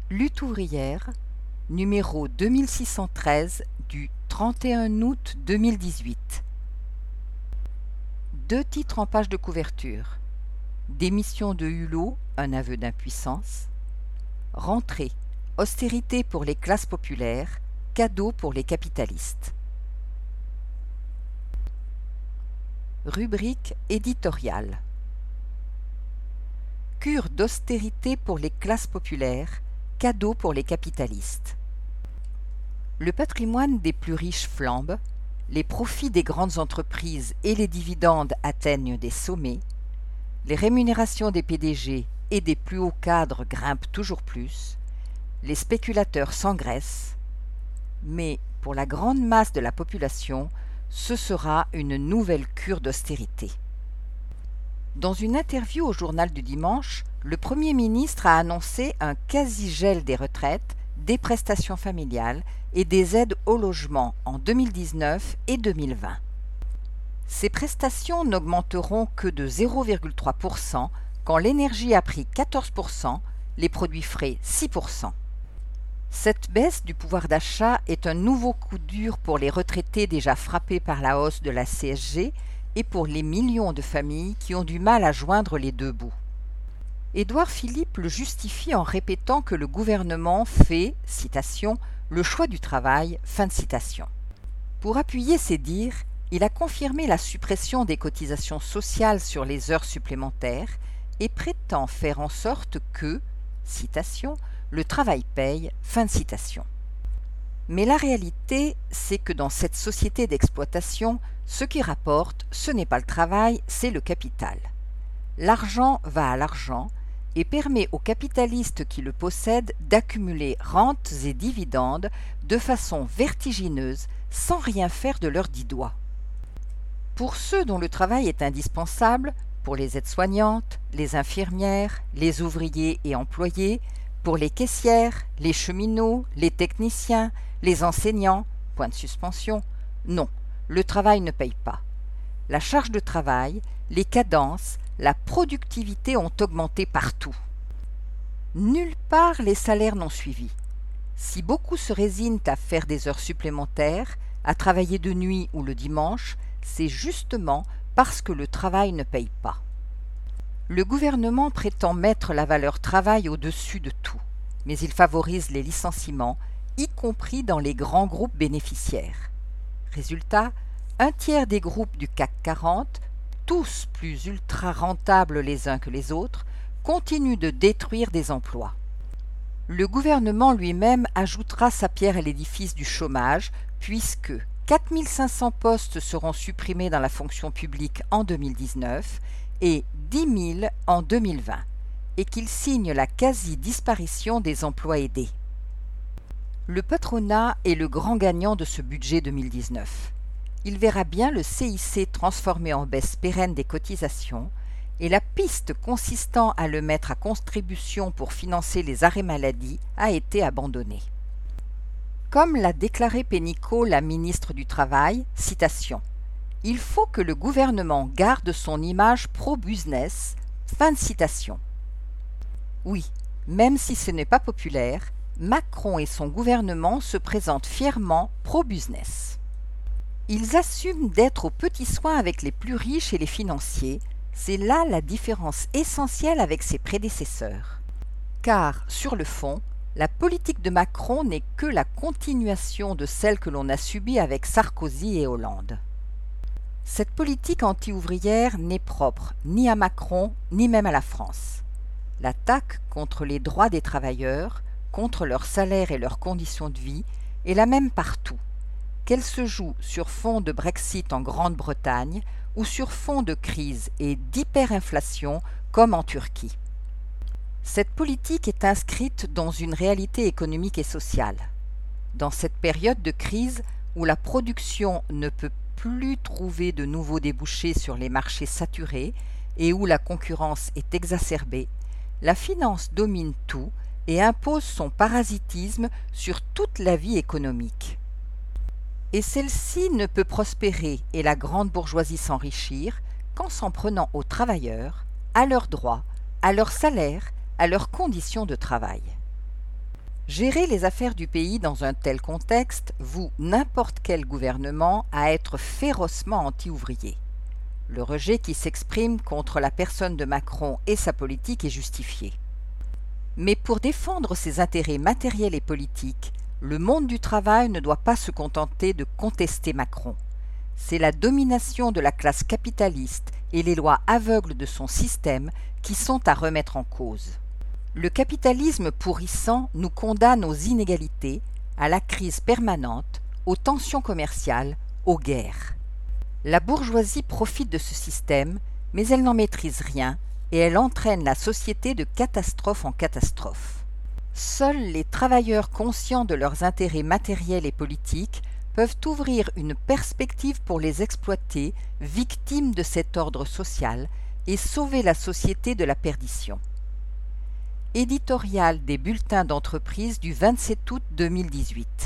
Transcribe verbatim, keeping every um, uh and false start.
Lutte ouvrière, numéro deux mille six cent treize du trente et un août deux mille dix-huit. Deux titres en page de couverture. Démission de Hulot, un aveu d'impuissance. Rentrée, austérité pour les classes populaires, cadeau pour les capitalistes. Rubrique éditoriale. Cure d'austérité pour les classes populaires, cadeau pour les capitalistes. Le patrimoine des plus riches flambe, les profits des grandes entreprises et les dividendes atteignent des sommets, les rémunérations des P D G et des plus hauts cadres grimpent toujours plus, les spéculateurs s'engraissent, mais pour la grande masse de la population, ce sera une nouvelle cure d'austérité. Dans une interview au journal du dimanche, le Premier ministre a annoncé un quasi-gel des retraites, des prestations familiales et des aides au logement en deux mille dix-neuf et deux mille vingt. Ces prestations n'augmenteront que de zéro virgule trois pour cent quand l'énergie a pris quatorze pour cent, les produits frais six pour cent. Cette baisse du pouvoir d'achat est un nouveau coup dur pour les retraités déjà frappés par la hausse de la C S G et pour les millions de familles qui ont du mal à joindre les deux bouts. Édouard Philippe le justifie en répétant que le gouvernement fait, citation, « le choix du travail », fin de citation. Pour appuyer ses dires, il a confirmé la suppression des cotisations sociales sur les heures supplémentaires et prétend faire en sorte que, citation, « le travail paye », fin de citation. Mais la réalité, c'est que dans cette société d'exploitation, ce qui rapporte, ce n'est pas le travail, c'est le capital. L'argent va à l'argent et permet aux capitalistes qui le possèdent d'accumuler rentes et dividendes de façon vertigineuse sans rien faire de leurs dix doigts. Pour ceux dont le travail est indispensable, pour les aides-soignantes, les infirmières, les ouvriers et employés, pour les caissières, les cheminots, les techniciens, les enseignants, point de suspension, non, le travail ne paye pas. La charge de travail, les cadences, la productivité ont augmenté partout. Nulle part les salaires n'ont suivi. Si beaucoup se résignent à faire des heures supplémentaires, à travailler de nuit ou le dimanche, c'est justement parce que le travail ne paye pas. Le gouvernement prétend mettre la valeur travail au-dessus de tout, mais il favorise les licenciements, y compris dans les grands groupes bénéficiaires. Résultat, un tiers des groupes du C A C quarante, tous plus ultra rentables les uns que les autres, continuent de détruire des emplois. Le gouvernement lui-même ajoutera sa pierre à l'édifice du chômage, puisque quatre mille cinq cents postes seront supprimés dans la fonction publique en deux mille dix-neuf et dix mille en deux mille vingt, et qu'il signe la quasi-disparition des emplois aidés. Le patronat est le grand gagnant de ce budget deux mille dix-neuf. Il verra bien le C I C transformé en baisse pérenne des cotisations et la piste consistant à le mettre à contribution pour financer les arrêts maladie a été abandonnée. Comme l'a déclaré Pénicaud, la ministre du Travail, citation, « Il faut que le gouvernement garde son image pro-business », fin de citation. Oui, même si ce n'est pas populaire, Macron et son gouvernement se présentent fièrement pro-business. Ils assument d'être aux petits soins avec les plus riches et les financiers, c'est là la différence essentielle avec ses prédécesseurs. Car, sur le fond, la politique de Macron n'est que la continuation de celle que l'on a subie avec Sarkozy et Hollande. Cette politique anti-ouvrière n'est propre ni à Macron, ni même à la France. L'attaque contre les droits des travailleurs, contre leurs salaires et leurs conditions de vie, est la même partout, qu'elle se joue sur fond de Brexit en Grande-Bretagne ou sur fond de crise et d'hyperinflation comme en Turquie. Cette politique est inscrite dans une réalité économique et sociale. Dans cette période de crise où la production ne peut plus trouver de nouveaux débouchés sur les marchés saturés et où la concurrence est exacerbée, la finance domine tout et impose son parasitisme sur toute la vie économique. Et celle-ci ne peut prospérer et la grande bourgeoisie s'enrichir qu'en s'en prenant aux travailleurs, à leurs droits, à leurs salaires, à leurs conditions de travail. Gérer les affaires du pays dans un tel contexte voue n'importe quel gouvernement à être férocement anti-ouvrier. Le rejet qui s'exprime contre la personne de Macron et sa politique est justifié. Mais pour défendre ses intérêts matériels et politiques, le monde du travail ne doit pas se contenter de contester Macron. C'est la domination de la classe capitaliste et les lois aveugles de son système qui sont à remettre en cause. Le capitalisme pourrissant nous condamne aux inégalités, à la crise permanente, aux tensions commerciales, aux guerres. La bourgeoisie profite de ce système, mais elle n'en maîtrise rien et elle entraîne la société de catastrophe en catastrophe. Seuls les travailleurs conscients de leurs intérêts matériels et politiques peuvent ouvrir une perspective pour les exploiter, victimes de cet ordre social, et sauver la société de la perdition. Éditorial des bulletins d'entreprise du vingt-sept août deux mille dix-huit.